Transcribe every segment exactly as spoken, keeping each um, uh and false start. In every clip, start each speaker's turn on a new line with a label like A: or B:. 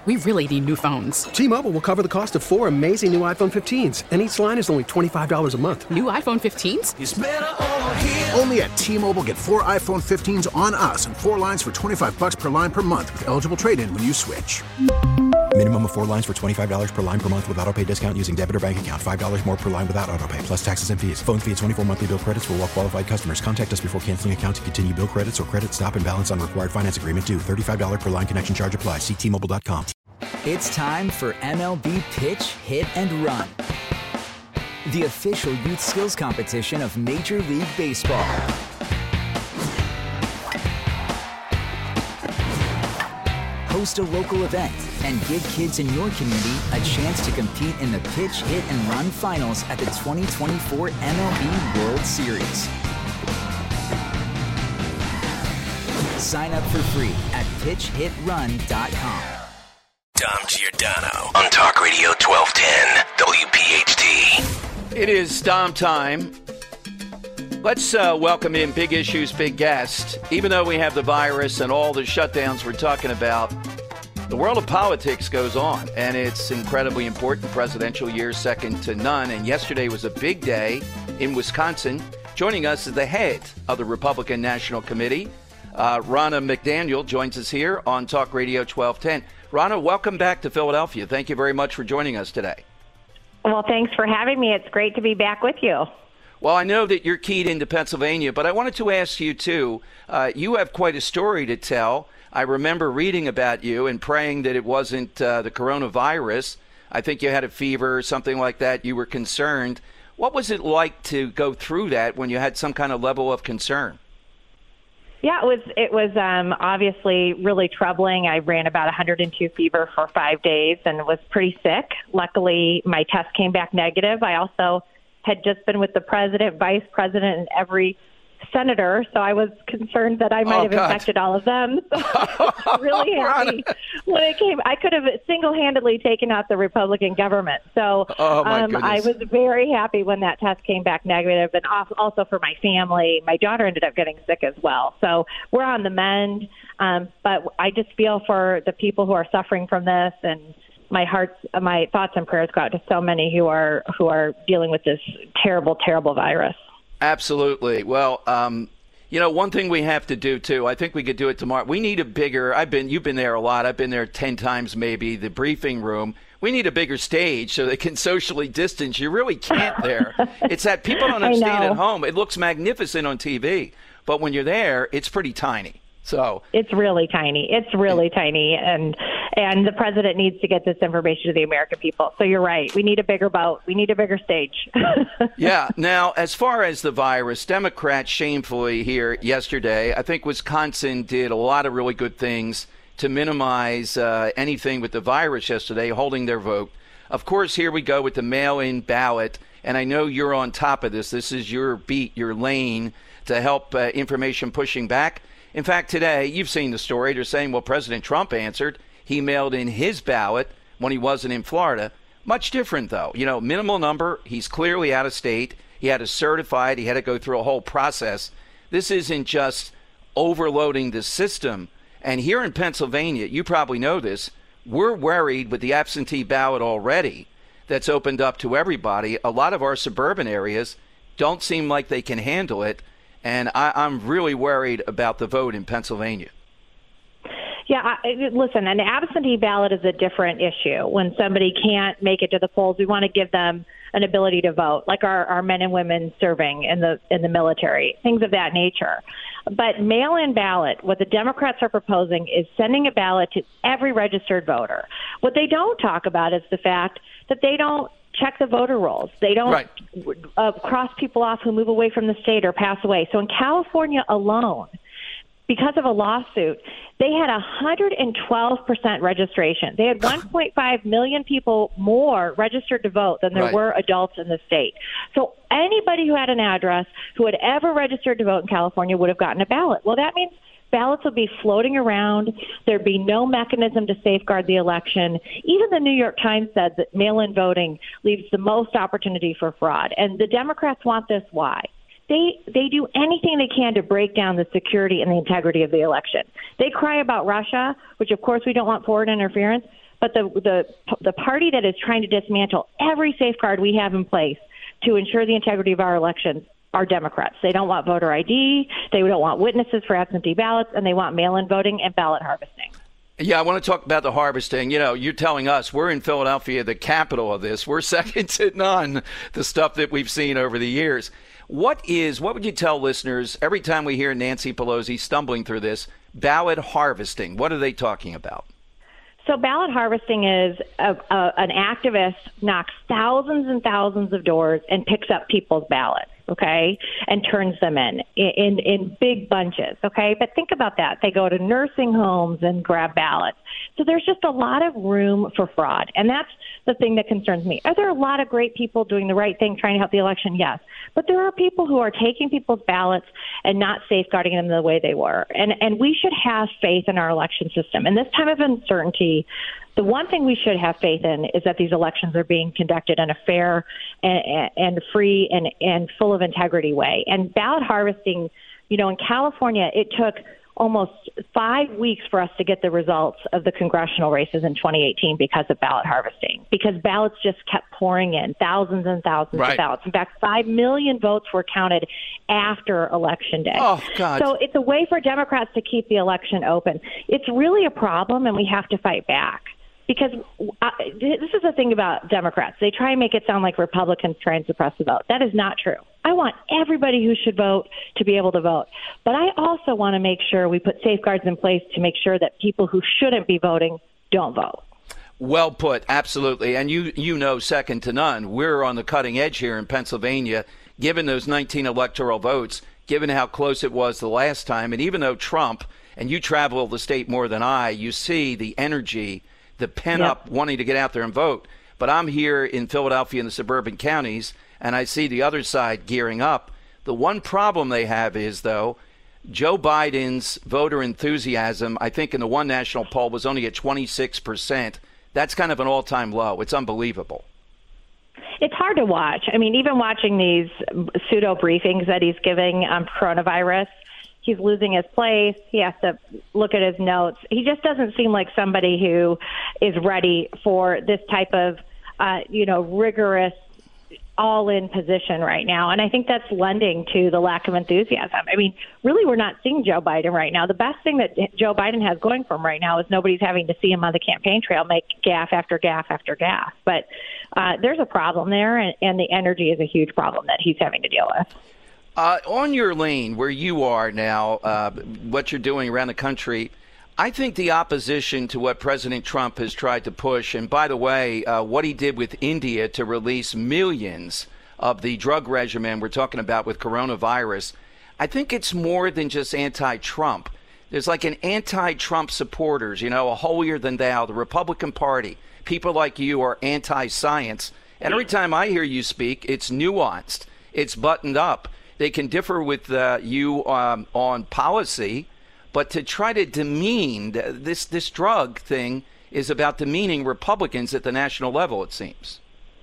A: we really need new phones.
B: T-Mobile will cover the cost of four amazing new iPhone fifteens, and each line is only twenty-five dollars a month.
A: New iPhone fifteens?
C: It's better over here.
D: Only at T-Mobile, get four iPhone fifteens on us and four lines for twenty-five dollars per line per month with eligible trade-in when you switch.
E: Minimum of four lines for twenty-five dollars per line per month with autopay discount using debit or bank account. five dollars more per line without autopay, plus taxes and fees. Phone fee at twenty-four monthly bill credits for well-qualified customers. Contact us before canceling account to continue bill credits or credit stop and balance on required finance agreement due. thirty-five dollars per line connection charge applies. See T Mobile dot com.
F: It's time for M L B Pitch, Hit, and Run, the official youth skills competition of Major League Baseball. Host a local event and give kids in your community a chance to compete in the Pitch, Hit, and Run finals at the twenty twenty-four M L B World Series. Sign up for free at pitch hit run dot com.
G: Dom Giordano on Talk Radio twelve ten W P H T.
H: It is Dom time. Let's uh, welcome in big issues, big guest. Even though we have the virus and all the shutdowns we're talking about, the world of politics goes on, and it's incredibly important. Presidential year, second to none. And yesterday was a big day in Wisconsin. Joining us is the head of the Republican National Committee, uh, Ronna McDaniel, joins us here on Talk Radio twelve ten. Ronna, welcome back to Philadelphia. Thank you very much for joining us today.
I: Well, thanks for having me. It's great to be back with you.
H: Well, I know that you're keyed into Pennsylvania, but I wanted to ask you, too, uh, you have quite a story to tell. I remember reading about you and praying that it wasn't uh, the coronavirus. I think you had a fever or something like that. You were concerned. What was it like to go through that when you had some kind of level of concern?
I: Yeah, it was it was um, obviously really troubling. I ran about one hundred two fever for five days and was pretty sick. Luckily, my test came back negative. I also had just been with the president, vice president, and every senator, so I was concerned that I might
H: oh,
I: have
H: God.
I: infected all of them. So I was really happy when it came. I could have single-handedly taken out the Republican government. So
H: oh, my
I: um, I was very happy when that test came back negative, and also for my family. My daughter ended up getting sick as well. So we're on the mend, um, but I just feel for the people who are suffering from this, and my hearts, my thoughts and prayers go out to so many who are who are dealing with this terrible, terrible virus.
H: Absolutely. Well, um, you know, one thing we have to do, too, I think we could do it tomorrow. We need a bigger, I've been, you've been there a lot. I've been there ten times maybe, the briefing room. We need a bigger stage so they can socially distance. You really can't there. It's that people don't understand at home. It looks magnificent on T V, but when you're there, it's pretty tiny. So
I: it's really tiny. It's really tiny. And and the president needs to get this information to the American people. So you're right. We need a bigger boat. We need a bigger stage.
H: Yeah. Now, as far as the virus, Democrats shamefully here yesterday, I think Wisconsin did a lot of really good things to minimize uh, anything with the virus yesterday, holding their vote. Of course, here we go with the mail-in ballot. And I know you're on top of this. This is your beat, your lane to help uh, information pushing back. In fact, today, you've seen the story. They're saying, well, President Trump answered. He mailed in his ballot when he wasn't in Florida. Much different, though. You know, minimal number. He's clearly out of state. He had to certify it. He had to go through a whole process. This isn't just overloading the system. And here in Pennsylvania, you probably know this, we're worried with the absentee ballot already that's opened up to everybody. A lot of our suburban areas don't seem like they can handle it. And I, I'm really worried about the vote in Pennsylvania.
I: Yeah, I, listen, an absentee ballot is a different issue. When somebody can't make it to the polls, we want to give them an ability to vote, like our, our men and women serving in the in the military, things of that nature. But mail-in ballot, what the Democrats are proposing is sending a ballot to every registered voter. What they don't talk about is the fact that they don't check the voter rolls. They don't right. uh, cross people off who move away from the state or pass away. So in California alone, because of a lawsuit, they had one hundred twelve percent registration. They had one point five million people more registered to vote than there
H: right.
I: were adults in the state. So anybody who had an address who had ever registered to vote in California would have gotten a ballot. Well, that means ballots will be floating around. There'd be no mechanism to safeguard the election. Even the New York Times said that mail-in voting leaves the most opportunity for fraud. And the Democrats want this. Why? They they do anything they can to break down the security and the integrity of the election. They cry about Russia, which, of course, we don't want foreign interference. But the the the party that is trying to dismantle every safeguard we have in place to ensure the integrity of our elections are Democrats. They don't want voter I D, they don't want witnesses for absentee ballots, and they want mail-in voting and ballot harvesting.
H: Yeah, I want to talk about the harvesting. You know, you're telling us we're in Philadelphia, the capital of this. We're second to none, the stuff that we've seen over the years. What is, what would you tell listeners every time we hear Nancy Pelosi stumbling through this, ballot harvesting? What are they talking about?
I: So ballot harvesting is a, a, an activist knocks thousands and thousands of doors and picks up people's ballots, okay, and turns them in, in in big bunches, okay? But think about that. They go to nursing homes and grab ballots. So there's just a lot of room for fraud, and that's the thing that concerns me. Are there a lot of great people doing the right thing, trying to help the election? Yes. But there are people who are taking people's ballots and not safeguarding them the way they were. And and we should have faith in our election system. In this time of uncertainty, the one thing we should have faith in is that these elections are being conducted in a fair and, and free and, and full of integrity way. And ballot harvesting, you know, in California, it took almost five weeks for us to get the results of the congressional races in twenty eighteen because of ballot harvesting, because ballots just kept pouring in, thousands and thousands
H: right.
I: of ballots. In fact, five million votes were counted after Election Day.
H: Oh, God.
I: So it's a way for Democrats to keep the election open. It's really a problem, and we have to fight back. Because uh, this is the thing about Democrats. They try and make it sound like Republicans try and suppress the vote. That is not true. I want everybody who should vote to be able to vote. But I also want to make sure we put safeguards in place to make sure that people who shouldn't be voting don't vote.
H: Well put, absolutely. And you you know second to none. We're on the cutting edge here in Pennsylvania, given those nineteen electoral votes, given how close it was the last time. And even though Trump, and you travel the state more than I, you see the energy, the pent-up yep. wanting to get out there and vote. But I'm here in Philadelphia in the suburban counties, and I see the other side gearing up. The one problem they have is, though, Joe Biden's voter enthusiasm, I think in the one national poll, was only at twenty-six percent. That's kind of an all-time low. It's unbelievable.
I: It's hard to watch. I mean, even watching these pseudo briefings that he's giving on coronavirus, he's losing his place. He has to look at his notes. He just doesn't seem like somebody who is ready for this type of, uh, you know, rigorous, all-in position right now. And I think that's lending to the lack of enthusiasm. I mean, really, we're not seeing Joe Biden right now. The best thing that Joe Biden has going for him right now is nobody's having to see him on the campaign trail make gaffe after gaffe after gaffe. But uh, there's a problem there, and, and the energy is a huge problem that he's having to deal with.
H: Uh, on your lane, where you are now, uh, what you're doing around the country, I think the opposition to what President Trump has tried to push, and by the way, uh, what he did with India to release millions of the drug regimen we're talking about with coronavirus, I think it's more than just anti-Trump. There's like an anti-Trump supporters, you know, a holier than thou, the Republican Party. People like you are anti-science. And every time I hear you speak, it's nuanced. It's buttoned up. They can differ with uh, you um, on policy, but to try to demean this this drug thing is about demeaning Republicans at the national level, it seems.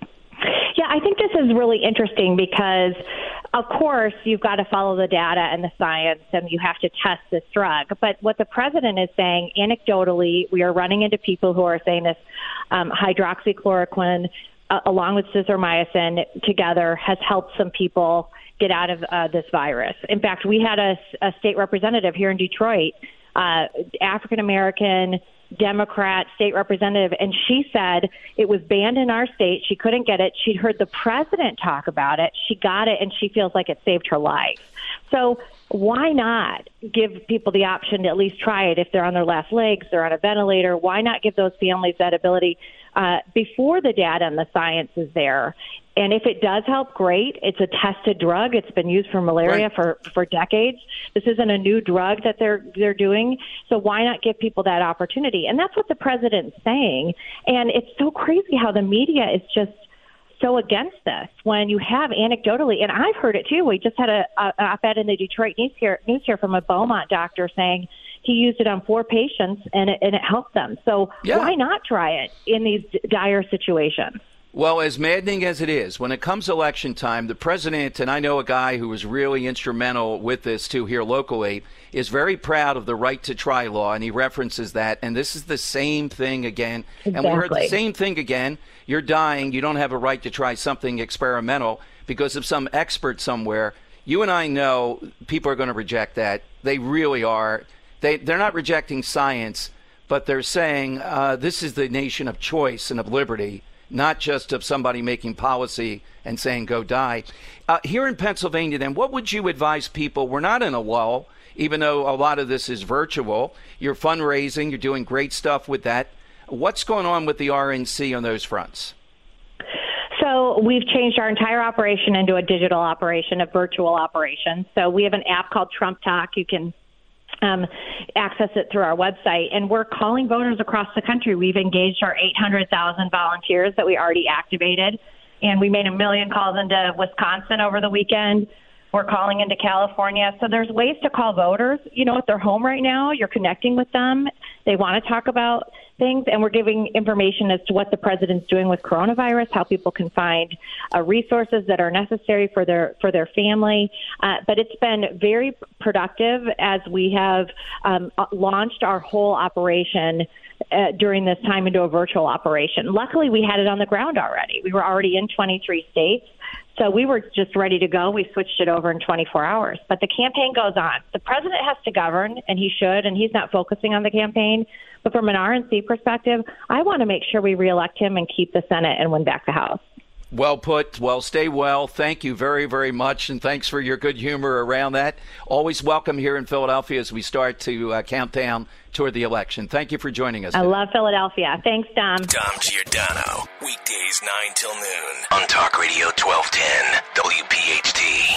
I: Yeah, I think this is really interesting because, of course, you've got to follow the data and the science, and you have to test this drug. But what the president is saying, anecdotally, we are running into people who are saying this um, hydroxychloroquine, uh, along with azithromycin, together has helped some people get out of uh, this virus. In fact, we had a, a state representative here in Detroit, uh, African-American Democrat state representative, and she said it was banned in our state. She couldn't get it. She'd heard the president talk about it. She got it, and she feels like it saved her life. So why not give people the option to at least try it if they're on their last legs, they're on a ventilator? Why not give those families that ability uh, before the data and the science is there? And if it does help, great. It's a tested drug. It's been used for malaria right. for, for decades. This isn't a new drug that they're they're doing. So why not give people that opportunity? And that's what the president's saying. And it's so crazy how the media is just so against this when you have anecdotally, and I've heard it too. We just had a, a an op-ed in the Detroit News here, news here from a Beaumont doctor saying he used it on four patients and it, and it helped them. So yeah. why not try it in these dire situations?
H: Well, as maddening as it is, when it comes election time, the president, and I know a guy who was really instrumental with this too here locally, is very proud of the right to try law, and he references that. And this is the same thing again.
I: Exactly.
H: And we heard the same thing again. You're dying. You don't have a right to try something experimental because of some expert somewhere. You and I know people are going to reject that. They really are. They, they're not rejecting science, but they're saying uh, this is the nation of choice and of liberty, not just of somebody making policy and saying go die. Uh, here in Pennsylvania, then, what would you advise people? We're not in a lull, even though a lot of this is virtual. You're fundraising. You're doing great stuff with that. What's going on with the R N C on those fronts?
I: So we've changed our entire operation into a digital operation, a virtual operation. So we have an app called Trump Talk. You can Um, access it through our website, and we're calling voters across the country. We've engaged our eight hundred thousand volunteers that we already activated, and we made a million calls into Wisconsin over the weekend. We're calling into California. So there's ways to call voters. You know, if they're home right now, you're connecting with them. They want to talk about things, and we're giving information as to what the president's doing with coronavirus, how people can find uh, resources that are necessary for their for their family. Uh, but it's been very productive as we have um, launched our whole operation uh, during this time into a virtual operation. Luckily, we had it on the ground already. We were already in twenty-three states. So we were just ready to go. We switched it over in twenty-four hours. But the campaign goes on. The president has to govern, and he should, and he's not focusing on the campaign. But from an R N C perspective, I want to make sure we reelect him and keep the Senate and win back the House.
H: Well put. Well, stay well. Thank you very, very much, and thanks for your good humor around that. Always welcome here in Philadelphia as we start to uh, count down toward the election. Thank you for joining us
I: I
H: today.
I: love Philadelphia. Thanks, Dom.
G: Dom Giordano, weekdays nine till noon on Talk Radio twelve ten W P H T.